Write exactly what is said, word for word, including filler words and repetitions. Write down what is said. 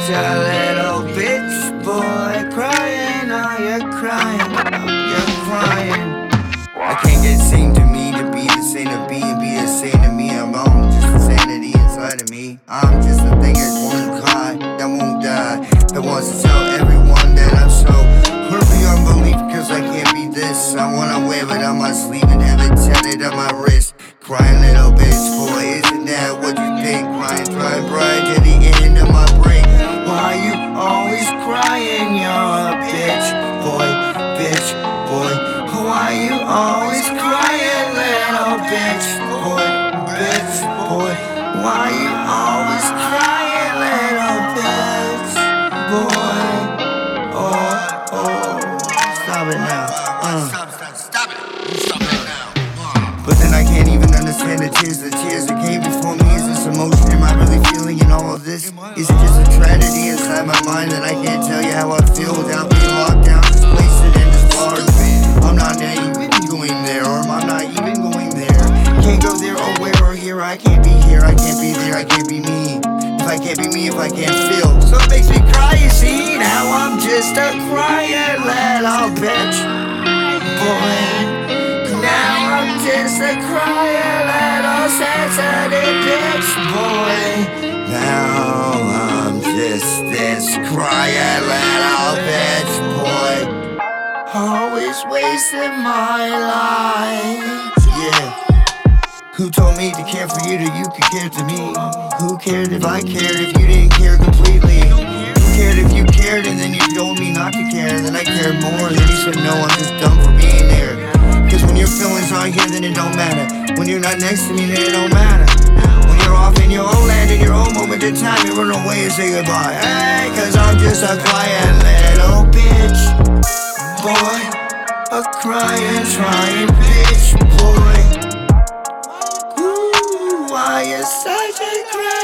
such a little bitch boy. Crying, oh you're crying, oh you're crying. I can't get seen to me to be the same to be and be the same to me. I'm on just insanity inside of me. I'm just a thing that won't cry, that won't die, that wants to tell everyone that I'm so hurt beyond belief, cause I can't be this. I wanna wear it on my sleeve and have it tatted on my wrist. Crying little bitch boy, isn't that what you think? Crying, crying, crying to the end of my brain. Why you always crying? You're a bitch boy, bitch boy. Why you always crying, little bitch boy, bitch boy? Why you always crying, little bitch boy? Oh, oh, stop it now. Uh. Stop, stop, stop it. You stop it now. Uh. But then I can't even understand the tears, the tears that came before me. Is this emotion? Am I really feeling in all of this? Is it just a tragedy inside my mind that I can't tell you how I feel without being locked down, displaced in this bar? I'm not even going there, or I'm not even going there. Can't go there or where or here. I can't be here, I can't be there, I can't be me. If I can't be me, if I can't feel, so it makes me cry, you see. Now I'm just a crying little bitch boy. Now I'm just a crying little sensitive bitch boy. Now I'm just this crying little bitch boy. Always wasting my life. Yeah. Who told me to care for you till you could care to me? Who cared if I cared if you didn't care completely? Who cared if you cared and then you told me not to care? Then I cared more and then you said no, I'm just dumb for being there. Cause when your feelings aren't here then it don't matter. When you're not next to me then it don't matter. When you're off in your own land in your own moment in time, you run away and say goodbye. Hey, cause I'm just a quiet little bitch boy, a crying, trying bitch boy. Ooh, why you such a cry?